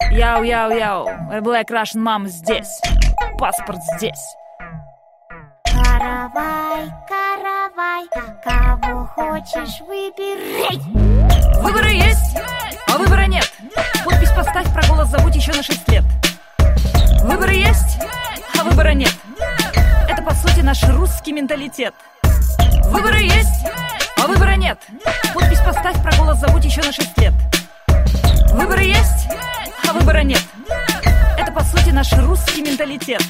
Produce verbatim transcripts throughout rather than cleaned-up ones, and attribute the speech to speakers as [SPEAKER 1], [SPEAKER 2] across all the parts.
[SPEAKER 1] Яу-яу-яу, Black Russian Mom здесь. Паспорт здесь.
[SPEAKER 2] Каравай, каравай, кого хочешь выбирай.
[SPEAKER 1] Выборы есть, а выбора нет. Подпись поставь, про голос забудь еще на шесть лет. Выборы есть, а выбора нет. Это по сути наш русский менталитет. Выборы есть, а выбора нет. Подпись поставь, про голос забудь еще на шесть лет. Выборы есть, а выбора нет. Это по сути наш русский менталитет.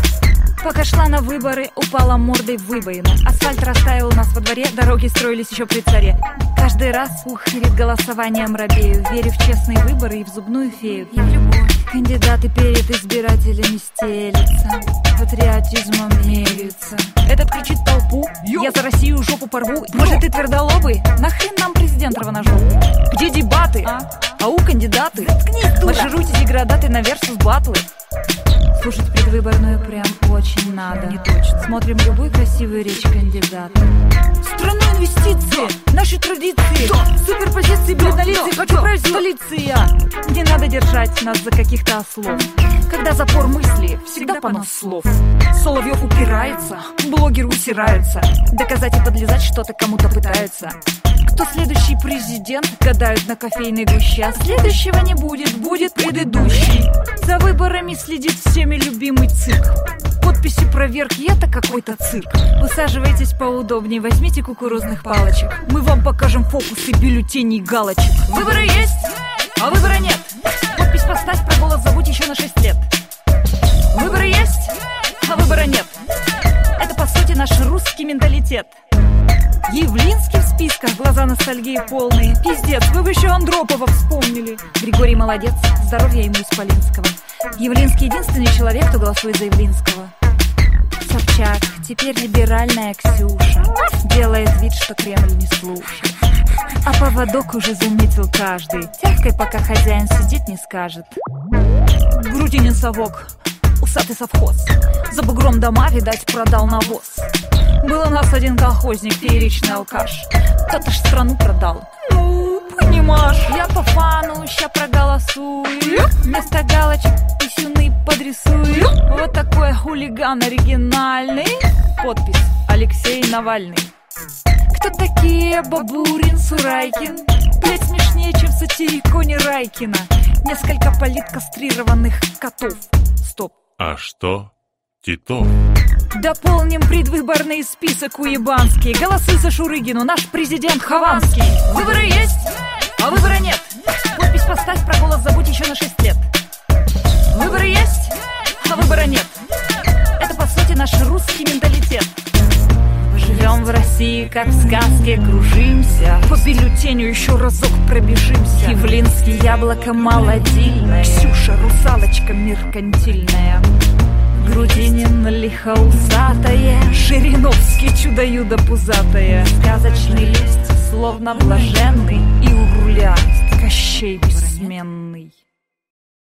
[SPEAKER 1] Пока шла на выборы, упала мордой в выбоину. Асфальт растаял у нас во дворе, дороги строились еще при царе. Каждый раз, ух, перед голосованием робею. Верю в честные выборы и в зубную фею. И в любовь. Кандидаты перед избирателями стелятся, патриотизмом меряются. Этот кричит толпу: я за Россию жопу порву. Может, ты твердолобый? Нахрен нам президент равножопый? Где дебаты? А, а у кандидаты? Маршируйте деградаты на версус батлы. Слушать предвыборную прям очень надо. Не точно. Смотрим любую красивую речь кандидата. Страну инвестиции, наши традиции, да. Суперпозиции, бледнолицые, да, хочу да, править да. Столицы я. Не надо держать нас за каких-то ослов. Когда запор мысли, всегда понос слов. Соловьев упирается, блогеры усираются. Доказать и подлизать что-то кому-то пытаются. Кто следующий президент, гадают на кофейной гуще. А следующего не будет, будет предыдущий. За выборами следит всеми любимый цирк. Подписи проверки, это какой-то цирк. Усаживайтесь поудобнее, возьмите кукурузных палочек. Мы вам покажем фокусы бюллетеней галочек. Выборы есть, а выбора нет. Подпись поставь, про голос забудь еще на шесть лет. Выборы есть, а выбора нет. Это по сути наш русский менталитет. Явлинский в списках, глаза ностальгии полные. Пиздец, вы бы еще Андропова вспомнили. Григорий молодец, здоровья ему Исполинского. Явлинский единственный человек, кто голосует за Явлинского. Собчак, теперь либеральная Ксюша, делает вид, что Кремль не слушает. А поводок уже заметил каждый. Тявкой, пока хозяин сидит, не скажет. Грудинин совок, усатый совхоз. За бугром дома, видать, продал навоз. Был у нас один колхозник, фееричный алкаш. Кто-то ж страну продал. Ну, понимаешь, я по фану ща проголосую. Вместо галочек писюны подрисую. Вот такой хулиган оригинальный. Подпись: Алексей Навальный. Кто такие Бабурин, Сурайкин? Блять, смешнее, чем в сатириконе Райкина. Несколько политкастрированных котов. Стоп.
[SPEAKER 3] А что Титов?
[SPEAKER 1] Дополним предвыборный список уебанский. Голосуй за Шурыгину, наш президент Хованский. Выборы есть, а выбора нет. Подпись поставь, про голос забудь еще на шесть лет. Выборы есть, а выбора нет. Это по сути наш русский менталитет. Живем в России, как в сказке, кружимся. По бюллетеню еще разок пробежимся. Явлинский яблоко молодильное, Ксюша русалочка меркантильная. Грудинин лихоусатое, Жириновский чудо-юдо пузатое. Сказочный лист, словно блаженный, и у руля Кощей бессменный.